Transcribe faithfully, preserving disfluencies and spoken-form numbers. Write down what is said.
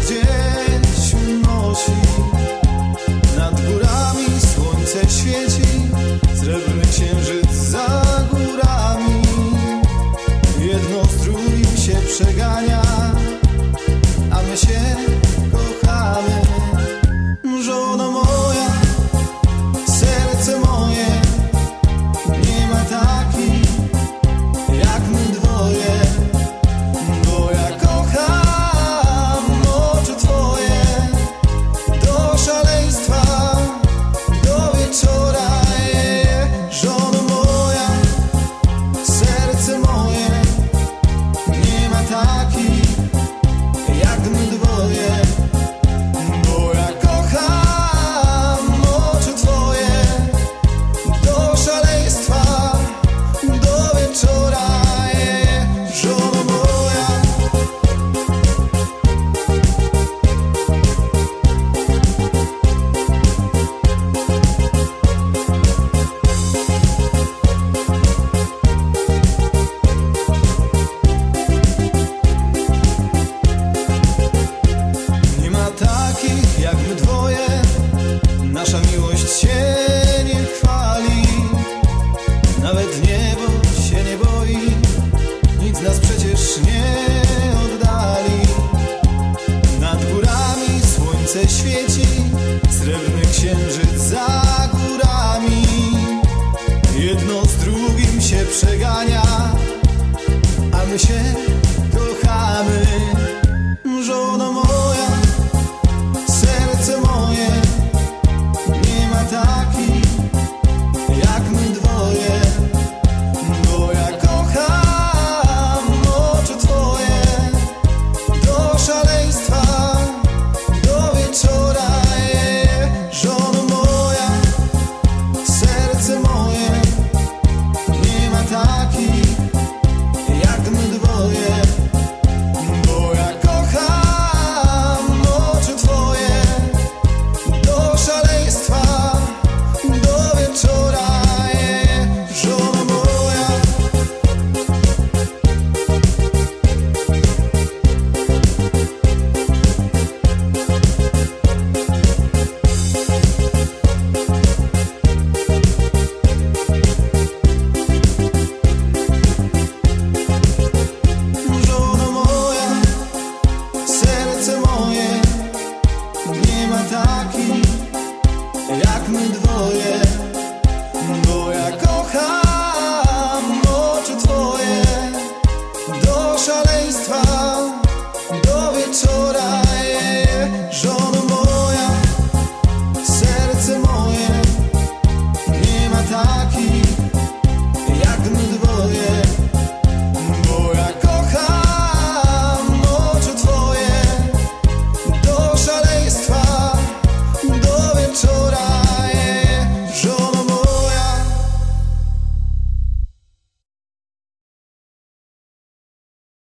gdzieś unosi. Nad górami słońce świeci, srebrny księżyc za górami. Jedno z drugim się przegania, a my się kochamy. Żono moja, serce moje, nie ma takich jak my dwoje. Bo ja kocham oczy twoje do szaleństwa, do wieczora. Żono moja, serce moje, nie ma takich jak my dwoje. Bo ja kocham oczy twoje do szaleństwa, do wieczora. Żono moja. Nie ma takich jak my dwoje, nasza miłość się nie chwali. Nawet niebo się nie boi, nic nas przecież nie oddali. Nad górami słońce świeci,